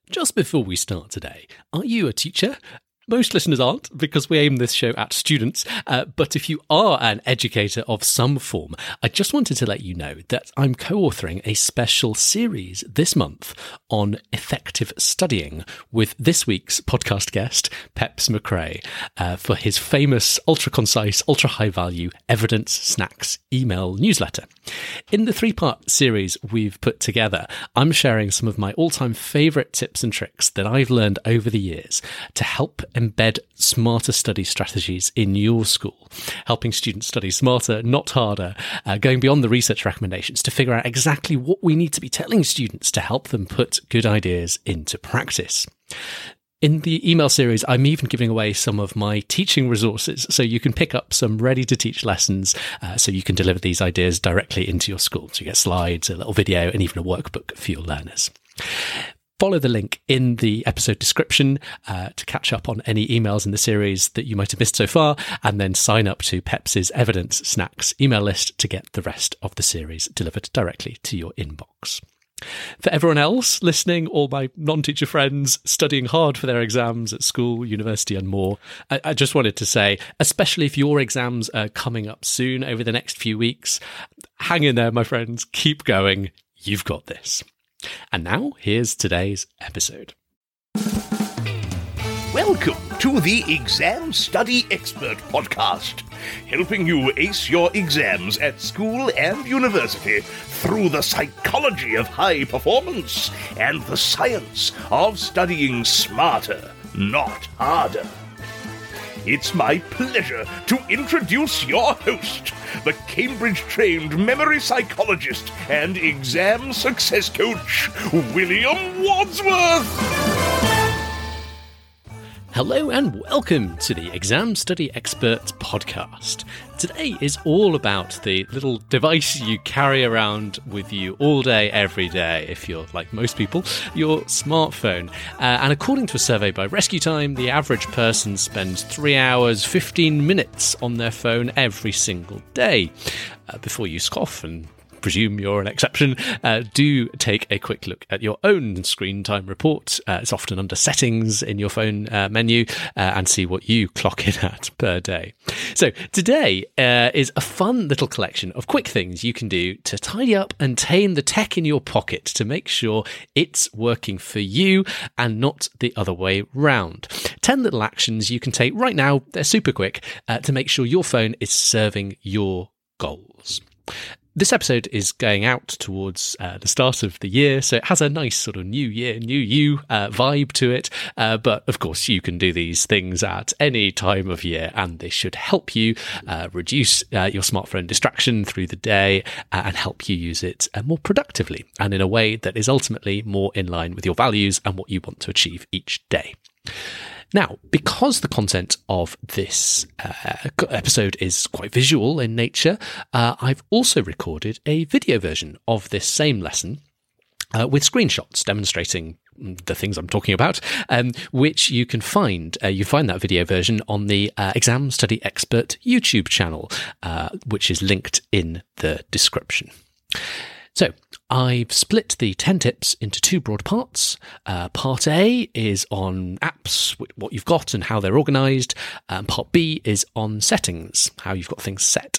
Just before we start today, are you a teacher? Most listeners aren't, because we aim this show at students, but if you are an educator of some form, I just wanted to let you know that I'm co-authoring a special series this month on effective studying with this week's podcast guest, Peps McRae, for his famous ultra-concise, ultra-high-value Evidence Snacks email newsletter. In the three-part series we've put together, I'm sharing some of my all-time favourite tips and tricks that I've learned over the years to help embed smarter study strategies in your school, helping students study smarter, not harder, going beyond the research recommendations to figure out exactly what we need to be telling students to help them put good ideas into practice. In the email series, I'm even giving away some of my teaching resources, so you can pick up some ready-to-teach lessons so you can deliver these ideas directly into your school. So you get slides, a little video, and even a workbook for your learners. Follow the link in the episode description to catch up on any emails in the series that you might have missed so far, and then sign up to Peps's Evidence Snacks email list to get the rest of the series delivered directly to your inbox. For everyone else listening, all my non-teacher friends studying hard for their exams at school, university and more, I just wanted to say, especially if your exams are coming up soon over the next few weeks, hang in there, my friends, keep going, you've got this. And now, here's today's episode. Welcome to the Exam Study Expert Podcast, helping you ace your exams at school and university through the psychology of high performance and the science of studying smarter, not harder. It's my pleasure to introduce your host, the Cambridge-trained memory psychologist and exam success coach, William Wadsworth. Hello and welcome to the Exam Study Expert Podcast. Today is all about the little device you carry around with you all day, every day, if you're like most people, your smartphone. And according to a survey by Rescue Time, the average person spends 3 hours, 15 minutes on their phone every single day. Before you scoff and presume you're an exception, do take a quick look at your own screen time report. It's often under settings in your phone menu, and see what you clock in at per day. So today is a fun little collection of quick things you can do to tidy up and tame the tech in your pocket to make sure it's working for you and not the other way round. 10 little actions you can take right now, they're super quick, to make sure your phone is serving your goals. This episode is going out towards the start of the year, so it has a nice sort of new year, new you vibe to it. But of course, you can do these things at any time of year, and they should help you reduce your smartphone distraction through the day and help you use it more productively and in a way that is ultimately more in line with your values and what you want to achieve each day. Now, because the content of this episode is quite visual in nature, I've also recorded a video version of this same lesson with screenshots demonstrating the things I'm talking about, which you can find. You find that video version on the Exam Study Expert YouTube channel, which is linked in the description. So, I've split the 10 tips into two broad parts. Part A is on apps, what you've got and how they're organised. Part B is on settings, how you've got things set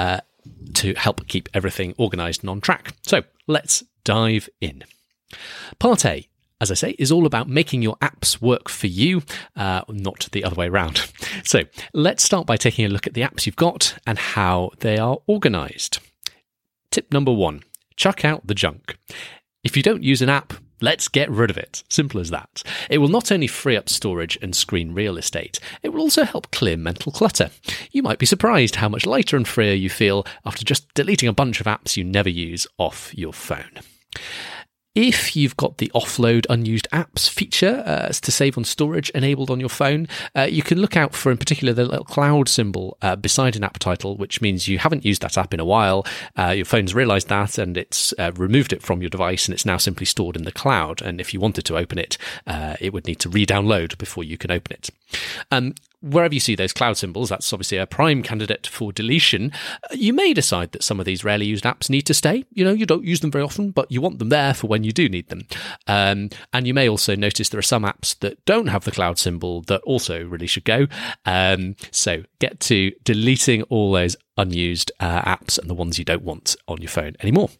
to help keep everything organised and on track. So, let's dive in. Part A, as I say, is all about making your apps work for you, not the other way around. So, let's start by taking a look at the apps you've got and how they are organised. Tip number 1. Chuck out the junk. If you don't use an app, let's get rid of it. Simple as that. It will not only free up storage and screen real estate, it will also help clear mental clutter. You might be surprised how much lighter and freer you feel after just deleting a bunch of apps you never use off your phone. If you've got the offload unused apps feature to save on storage enabled on your phone, you can look out for, in particular, the little cloud symbol beside an app title, which means you haven't used that app in a while. Your phone's realised that and it's removed it from your device, and it's now simply stored in the cloud. And if you wanted to open it, it would need to re-download before you can open it. wherever you see those cloud symbols, that's obviously a prime candidate for deletion. You may decide that some of these rarely used apps need to stay. You don't use them very often, but you want them there for when you do need them. And you may also notice there are some apps that don't have the cloud symbol that also really should go. So get to deleting all those unused apps and the ones you don't want on your phone anymore.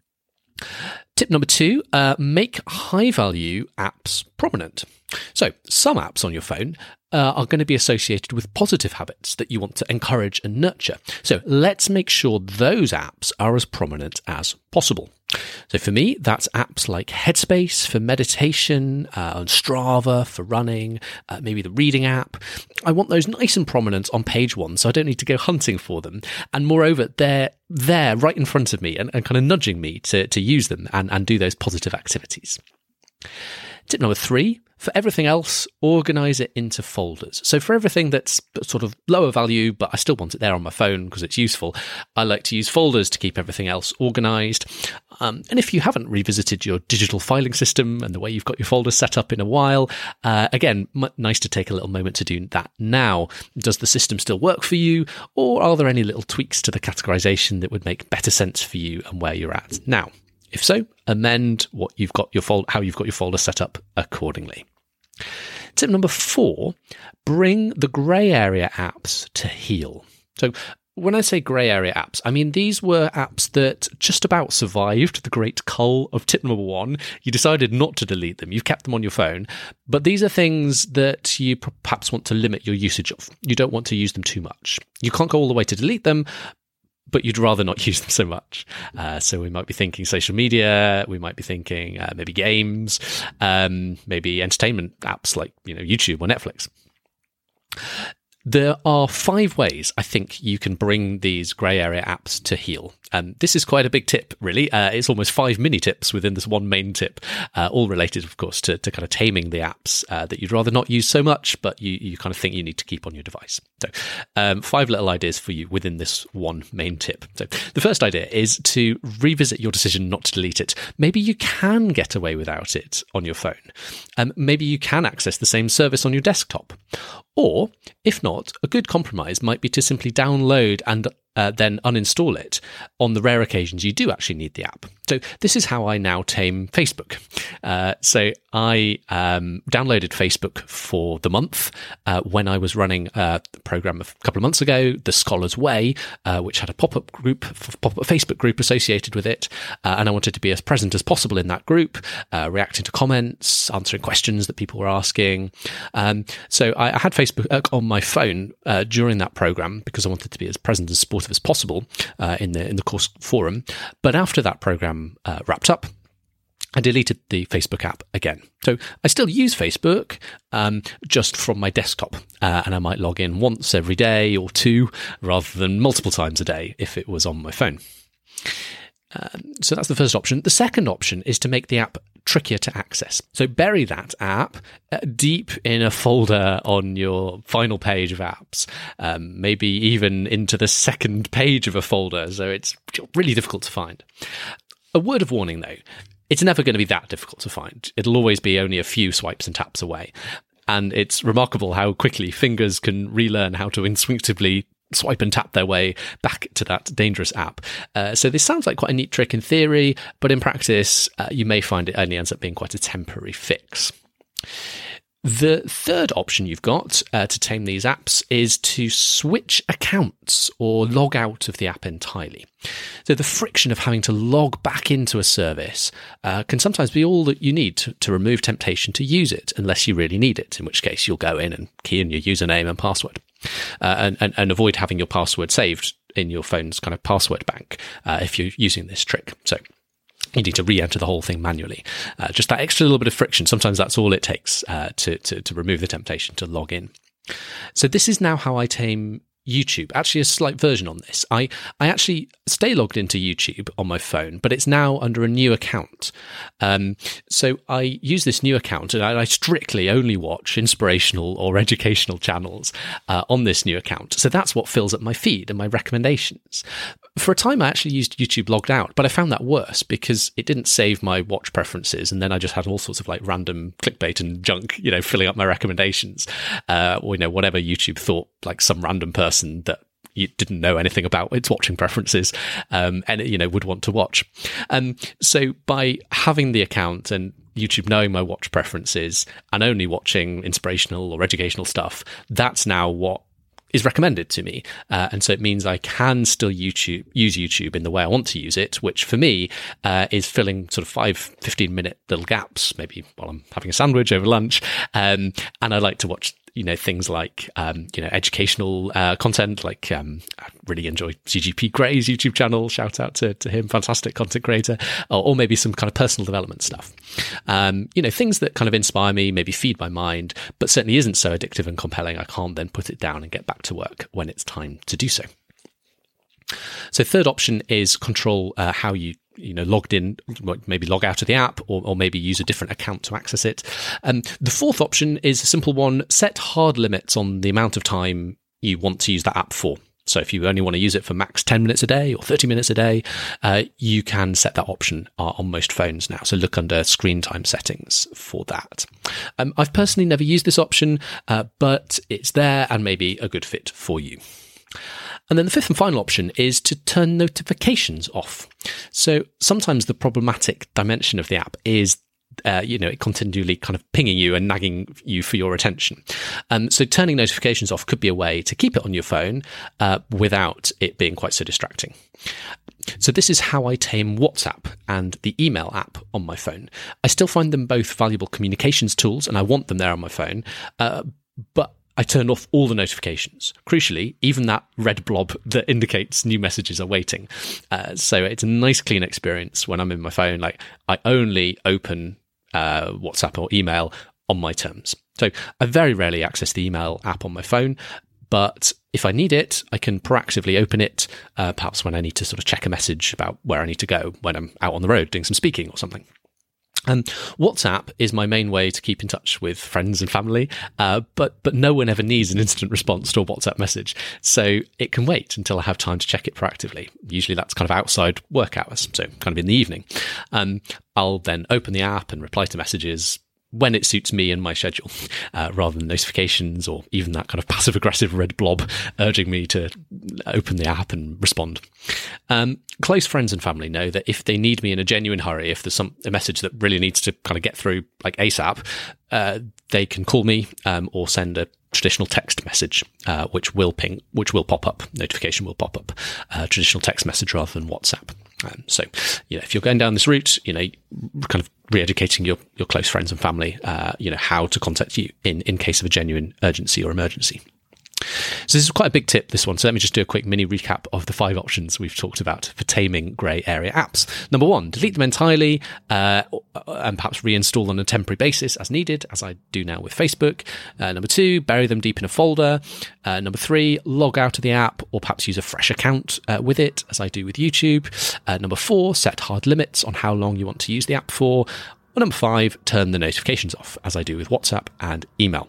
Tip number 2, make high-value apps prominent. So some apps on your phone are going to be associated with positive habits that you want to encourage and nurture. So let's make sure those apps are as prominent as possible. So for me, that's apps like Headspace for meditation, and Strava for running, maybe the reading app. I want those nice and prominent on page 1, so I don't need to go hunting for them. And moreover, they're there right in front of me and kind of nudging me to use them and do those positive activities. Tip number 3, for everything else, organise it into folders. So for everything that's sort of lower value, but I still want it there on my phone because it's useful, I like to use folders to keep everything else organised. And if you haven't revisited your digital filing system and the way you've got your folders set up in a while, again, nice to take a little moment to do that now. Does the system still work for you, or are there any little tweaks to the categorisation that would make better sense for you and where you're at now? If so, amend how you've got your folder set up accordingly. Tip number 4, bring the grey area apps to heel. So when I say grey area apps, I mean these were apps that just about survived the great cull of tip number 1. You decided not to delete them. You've kept them on your phone. But these are things that you perhaps want to limit your usage of. You don't want to use them too much. You can't go all the way to delete them, but you'd rather not use them so much. So we might be thinking social media, we might be thinking maybe games, maybe entertainment apps like YouTube or Netflix. There are 5 ways I think you can bring these grey area apps to heel. This is quite a big tip, really. It's almost 5 mini tips within this one main tip, all related, of course, to kind of taming the apps that you'd rather not use so much, but you kind of think you need to keep on your device. So 5 little ideas for you within this one main tip. So the first idea is to revisit your decision not to delete it. Maybe you can get away without it on your phone. Maybe you can access the same service on your desktop. Or, if not, a good compromise might be to simply download and then uninstall it on the rare occasions you do actually need the app. So this is how I now tame Facebook. So I downloaded Facebook for the month when I was running a program a couple of months ago, The Scholar's Way, which had a pop-up Facebook group associated with it. And I wanted to be as present as possible in that group, reacting to comments, answering questions that people were asking. So I had Facebook on my phone during that program because I wanted to be as present and supportive as possible in the course forum. But after that program wrapped up, I deleted the Facebook app again. So I still use Facebook, just from my desktop, and I might log in once every day or 2 rather than multiple times a day if it was on my phone. So that's the first option. The second option is to make the app trickier to access. So bury that app deep in a folder on your final page of apps, maybe even into the second page of a folder, so it's really difficult to find. A word of warning though, it's never going to be that difficult to find. It'll always be only a few swipes and taps away. And it's remarkable how quickly fingers can relearn how to instinctively swipe and tap their way back to that dangerous app. So this sounds like quite a neat trick in theory, but in practice, you may find it only ends up being quite a temporary fix. The third option you've got to tame these apps is to switch accounts or log out of the app entirely. So the friction of having to log back into a service can sometimes be all that you need to remove temptation to use it, unless you really need it, in which case you'll go in and key in your username and password. And avoid having your password saved in your phone's kind of password bank if you're using this trick. So you need to re-enter the whole thing manually. Just that extra little bit of friction. Sometimes that's all it takes to remove the temptation to log in. So this is now how I tame YouTube, actually a slight version on this. I actually stay logged into YouTube on my phone, but it's now under a new account. So I use this new account, and I strictly only watch inspirational or educational channels on this new account. So that's what fills up my feed and my recommendations. For a time, I actually used YouTube logged out, but I found that worse because it didn't save my watch preferences, and then I just had all sorts of like random clickbait and junk, filling up my recommendations, or whatever YouTube thought like some random person that you didn't know anything about its watching preferences, and would want to watch. So by having the account and YouTube knowing my watch preferences and only watching inspirational or educational stuff, that's now what is recommended to me. And so it means I can still use YouTube in the way I want to use it, which for me is filling sort of 15-minute little gaps, maybe while I'm having a sandwich over lunch. And I like to watch things like, educational content. Like, I really enjoy CGP Gray's YouTube channel. Shout out to him, fantastic content creator. Or maybe some kind of personal development stuff. Things that kind of inspire me, maybe feed my mind, but certainly isn't so addictive and compelling. I can't then put it down and get back to work when it's time to do so. So third option is control how you logged in, maybe log out of the app, or maybe use a different account to access it. The fourth option is a simple one: set hard limits on the amount of time you want to use that app for. So if you only want to use it for max 10 minutes a day or 30 minutes a day, you can set that option on most phones now. So look under screen time settings for that. I've personally never used this option, but it's there and maybe a good fit for you. And then the fifth and final option is to turn notifications off. So sometimes the problematic dimension of the app is it continually kind of pinging you and nagging you for your attention. So turning notifications off could be a way to keep it on your phone without it being quite so distracting. So this is how I tame WhatsApp and the email app on my phone. I still find them both valuable communications tools, and I want them there on my phone, but I turned off all the notifications. Crucially, even that red blob that indicates new messages are waiting. So it's a nice, clean experience when I'm in my phone. Like, I only open WhatsApp or email on my terms. So I very rarely access the email app on my phone, but if I need it, I can proactively open it, perhaps when I need to sort of check a message about where I need to go when I'm out on the road doing some speaking or something. WhatsApp is my main way to keep in touch with friends and family, but no one ever needs an instant response to a WhatsApp message, so it can wait until I have time to check it proactively. Usually that's kind of outside work hours, so kind of in the evening. I'll then open the app and reply to messages when it suits me and my schedule, rather than notifications or even that kind of passive-aggressive red blob urging me to open the app and respond. Close friends and family know that if they need me in a genuine hurry, if there's a message that really needs to kind of get through like ASAP, they can call me or send a traditional text message, which will pop up. Notification will pop up. Traditional text message rather than WhatsApp. So, if you're going down this route, kind of re-educating your close friends and family, how to contact you in case of a genuine urgency or emergency. So this is quite a big tip, this one. So let me just do a quick mini recap of the 5 options we've talked about for taming grey area apps. Number 1, delete them entirely, and perhaps reinstall on a temporary basis as needed, as I do now with Facebook. Number 2, bury them deep in a folder. Number 3, log out of the app, or perhaps use a fresh account with it, as I do with YouTube. Number 4, set hard limits on how long you want to use the app for. Or number 5, turn the notifications off, as I do with WhatsApp and email.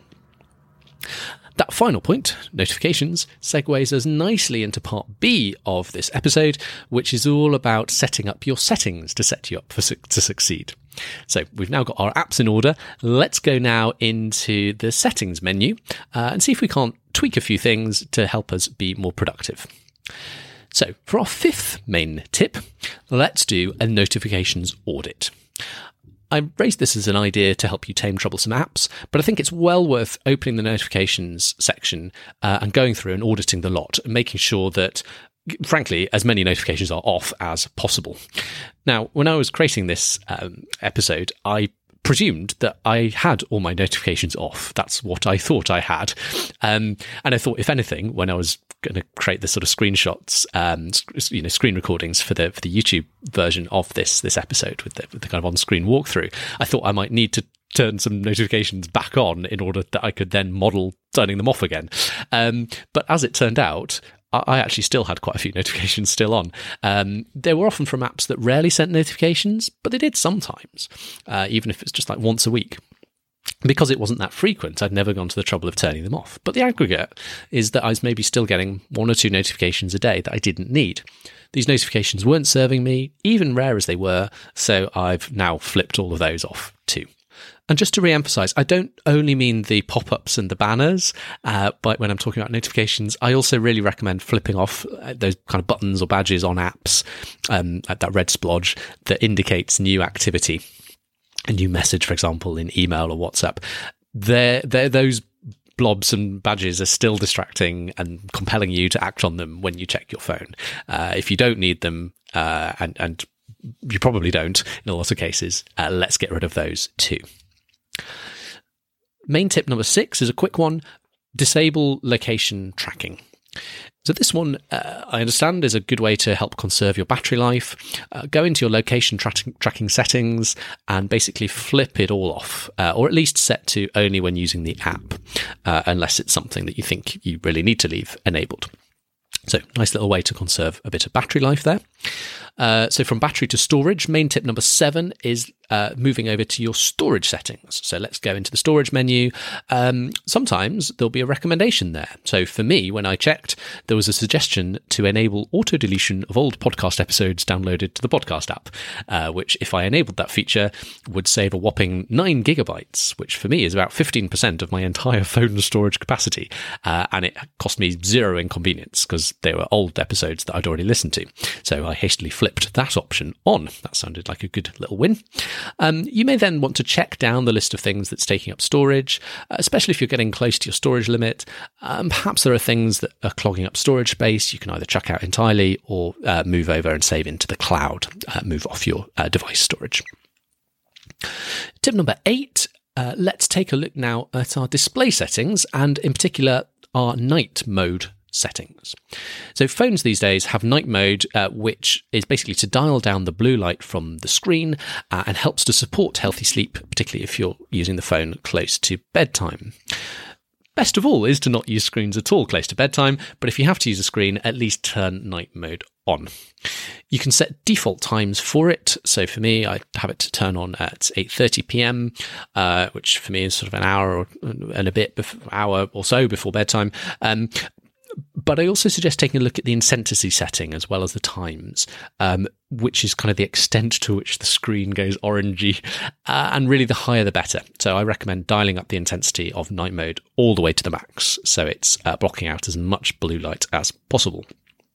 That final point, notifications, segues us nicely into part B of this episode, which is all about setting up your settings to set you up to succeed. So we've now got our apps in order. Let's go now into the settings menu and see if we can't tweak a few things to help us be more productive. So for our 5th main tip, let's do a notifications audit. I raised this as an idea to help you tame troublesome apps, but I think it's well worth opening the notifications section and going through and auditing the lot and making sure that, frankly, as many notifications are off as possible. Now, when I was creating this episode, I presumed that I had all my notifications off. That's what I thought I had. And I thought, if anything, when I was going to create the sort of screenshots, screen recordings for the YouTube version of this episode with the kind of on-screen walkthrough, I thought I might need to turn some notifications back on in order that I could then model turning them off again. But as it turned out, I actually still had quite a few notifications still on. They were often from apps that rarely sent notifications, but they did sometimes, even if it's just like once a week. Because it wasn't that frequent, I'd never gone to the trouble of turning them off. But the aggregate is that I was maybe still getting 1 or 2 notifications a day that I didn't need. These notifications weren't serving me, even rare as they were, so I've now flipped all of those off too. And just to re-emphasize, I don't only mean the pop-ups and the banners, but when I'm talking about notifications, I also really recommend flipping off those kind of buttons or badges on apps, that red splodge that indicates new activity. A new message, for example, in email or WhatsApp. Those blobs and badges are still distracting and compelling you to act on them when you check your phone. If you don't need them, and you probably don't in a lot of cases, let's get rid of those too. Main tip number 6 is a quick one: disable location tracking. So this one, I understand, is a good way to help conserve your battery life. Go into your location tracking settings and basically flip it all off, or at least set to only when using the app, unless it's something that you think you really need to leave enabled. So nice little way to conserve a bit of battery life there. So from battery to storage, main tip number 7 is moving over to your storage settings. So let's go into the storage menu. Sometimes there'll be a recommendation there. So for me, when I checked, there was a suggestion to enable auto deletion of old podcast episodes downloaded to the podcast app, which if I enabled that feature would save a whopping 9 gigabytes, which for me is about 15% of my entire phone storage capacity. And it cost me 0 inconvenience because they were old episodes that I'd already listened to. So I hastily flipped that option on. That sounded like a good little win. You may then want to check down the list of things that's taking up storage, especially if you're getting close to your storage limit. Perhaps there are things that are clogging up storage space. You can either chuck out entirely or move over and save into the cloud, move off your device storage. Tip number 8, let's take a look now at our display settings and in particular our night mode settings. So phones these days have night mode, which is basically to dial down the blue light from the screen and helps to support healthy sleep, particularly if you're using the phone close to bedtime. Best of all is to not use screens at all close to bedtime, but if you have to use a screen, at least turn night mode on. You can set default times for it. So for me, I have it to turn on at 8:30 p.m., which for me is sort of an hour and a bit, hour or so before bedtime. But I also suggest taking a look at the intensity setting as well as the times, which is kind of the extent to which the screen goes orangey, and really the higher the better. So I recommend dialing up the intensity of night mode all the way to the max, so it's blocking out as much blue light as possible.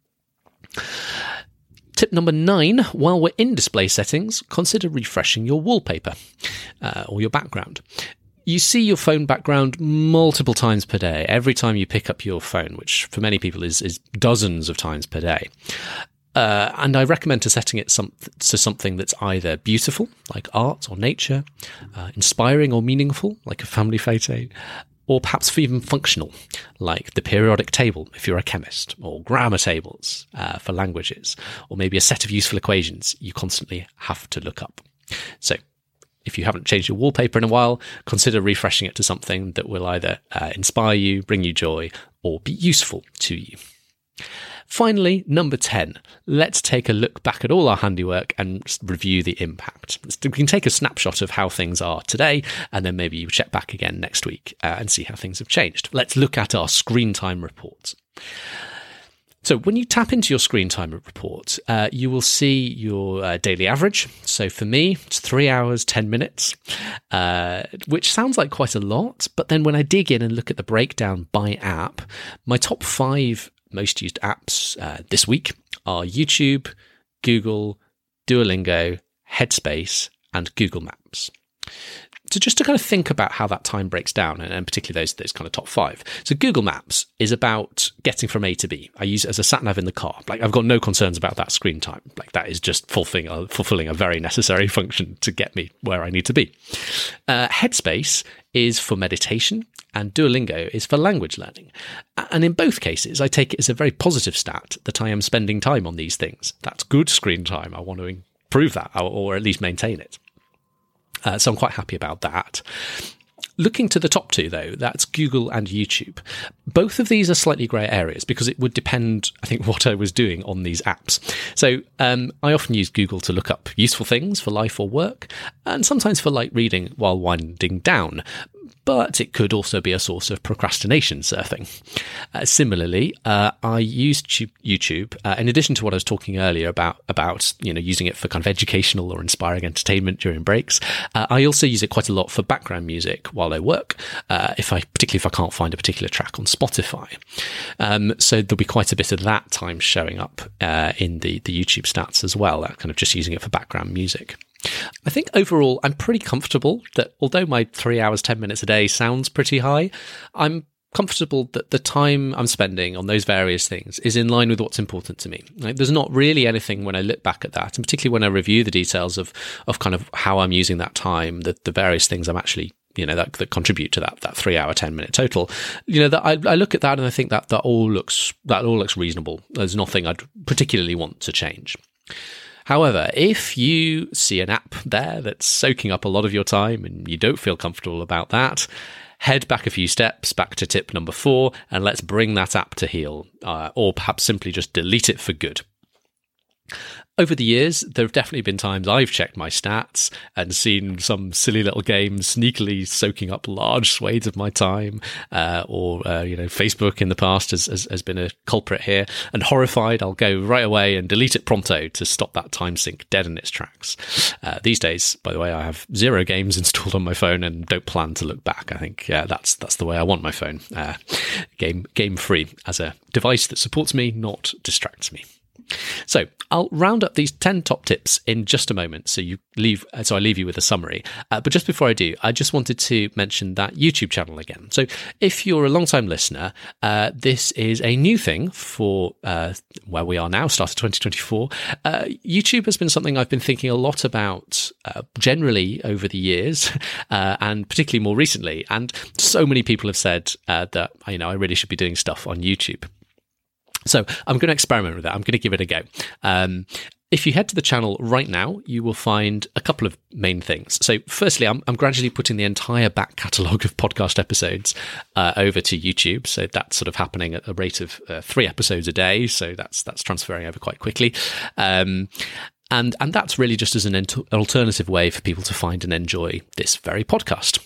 Tip number 9, while we're in display settings, consider refreshing your wallpaper or your background. You see your phone background multiple times per day, every time you pick up your phone, which for many people is dozens of times per day. And I recommend setting it to something that's either beautiful, like art or nature, inspiring or meaningful, like a family photo, or perhaps even functional, like the periodic table if you're a chemist, or grammar tables for languages, or maybe a set of useful equations you constantly have to look up. So if you haven't changed your wallpaper in a while, consider refreshing it to something that will either inspire you, bring you joy, or be useful to you. Finally, number 10, let's take a look back at all our handiwork and review the impact. We can take a snapshot of how things are today, and then maybe you check back again next week and see how things have changed. Let's look at our screen time report. So when you tap into your screen time report, you will see your daily average. So for me, it's 3 hours, 10 minutes, which sounds like quite a lot. But then when I dig in and look at the breakdown by app, my top 5 most used apps this week are YouTube, Google, Duolingo, Headspace, and Google Maps. So just to kind of think about how that time breaks down, and particularly those kind of top 5. So Google Maps is about getting from A to B. I use it as a sat-nav in the car. Like, I've got no concerns about that screen time. Like, that is just fulfilling a very necessary function to get me where I need to be. Headspace is for meditation, and Duolingo is for language learning. And in both cases, I take it as a very positive stat that I am spending time on these things. That's good screen time. I want to improve that, or at least maintain it. So I'm quite happy about that. Looking to the top two, though, that's Google and YouTube. Both of these are slightly grey areas because it would depend, I think, what I was doing on these apps. So I often use Google to look up useful things for life or work, and sometimes for light reading while winding down. But it could also be a source of procrastination surfing. Similarly, I use YouTube in addition to what I was talking earlier about using it for kind of educational or inspiring entertainment during breaks. I also use it quite a lot for background music while I work, particularly if I can't find a particular track on Spotify. So there'll be quite a bit of that time showing up in the YouTube stats as well, kind of just using it for background music. I think overall I'm pretty comfortable that although my 3 hours, 10 minutes a day sounds pretty high, I'm comfortable that the time I'm spending on those various things is in line with what's important to me. Like, there's not really anything when I look back at that, and particularly when I review the details of kind of how I'm using that time, the various things I'm actually that contribute to that 3 hour, 10 minute total. That I look at that and I think that all looks reasonable. There's nothing I'd particularly want to change. However, if you see an app there that's soaking up a lot of your time and you don't feel comfortable about that, head back a few steps, back to tip number 4, and let's bring that app to heel, or perhaps simply just delete it for good. Over the years, there have definitely been times I've checked my stats and seen some silly little games sneakily soaking up large swathes of my time, or Facebook in the past has been a culprit here. And horrified, I'll go right away and delete it pronto to stop that time sink dead in its tracks. These days, by the way, I have 0 games installed on my phone and don't plan to look back. I think that's the way I want my phone, game free as a device that supports me, not distracts me. So I'll round up these 10 top tips in just a moment. So I leave you with a summary. But just before I do, I just wanted to mention that YouTube channel again. So if you're a long-time listener, this is a new thing for where we are now, start of 2024. YouTube has been something I've been thinking a lot about generally over the years, and particularly more recently. And so many people have said that I really should be doing stuff on YouTube. So I'm going to experiment with that. I'm going to give it a go. If you head to the channel right now, you will find a couple of main things. So firstly, I'm gradually putting the entire back catalogue of podcast episodes over to YouTube. So that's sort of happening at a rate of 3 episodes a day. So that's transferring over quite quickly. And that's really just as an alternative way for people to find and enjoy this very podcast.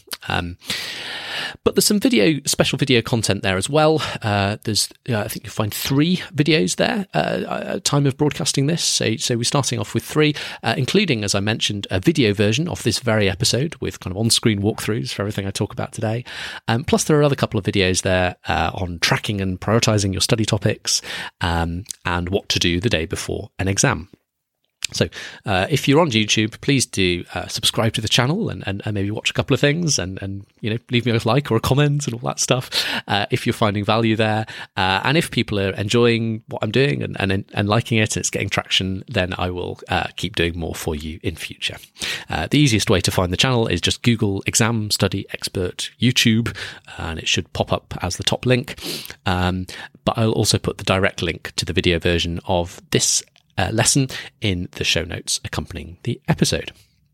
But there's some special video content there as well. I think you'll find 3 videos there at time of broadcasting this. So we're starting off with 3, including, as I mentioned, a video version of this very episode with kind of on-screen walkthroughs for everything I talk about today. Plus, there are other couple of videos there on tracking and prioritizing your study topics, and what to do the day before an exam. So if you're on YouTube, please do subscribe to the channel and maybe watch a couple of things and leave me a like or a comment and all that stuff if you're finding value there. And if people are enjoying what I'm doing and liking it and it's getting traction, then I will keep doing more for you in future. The easiest way to find the channel is just Google Exam Study Expert YouTube, and it should pop up as the top link. But I'll also put the direct link to the video version of this lesson in the show notes accompanying the episode.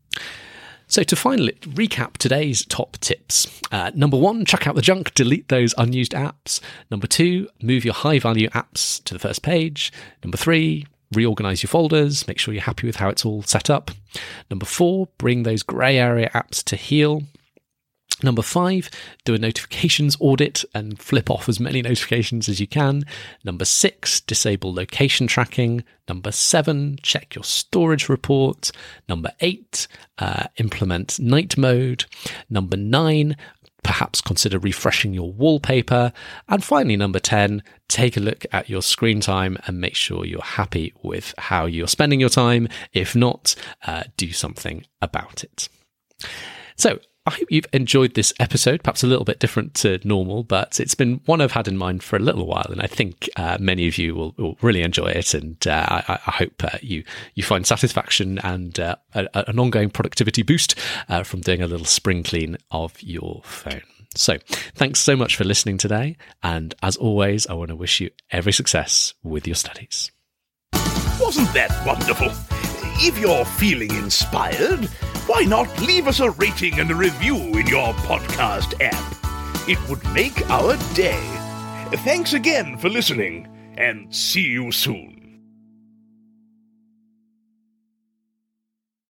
So to finally recap today's top tips. Number 1, chuck out the junk, delete those unused apps. Number 2, move your high-value apps to the first page. Number 3, reorganize your folders, make sure you're happy with how it's all set up. Number 4, bring those grey area apps to heel. Number 5, do a notifications audit and flip off as many notifications as you can. Number 6, disable location tracking. Number 7, check your storage report. Number 8, implement night mode. Number 9, perhaps consider refreshing your wallpaper. And finally, number 10, take a look at your screen time and make sure you're happy with how you're spending your time. If not, do something about it. So, I hope you've enjoyed this episode, perhaps a little bit different to normal, but it's been one I've had in mind for a little while, and I think many of you will really enjoy it, and I hope you find satisfaction and an ongoing productivity boost from doing a little spring clean of your phone. So, thanks so much for listening today, and as always, I want to wish you every success with your studies. Wasn't that wonderful? If you're feeling inspired, why not leave us a rating and a review in your podcast app? It would make our day. Thanks again for listening, and see you soon.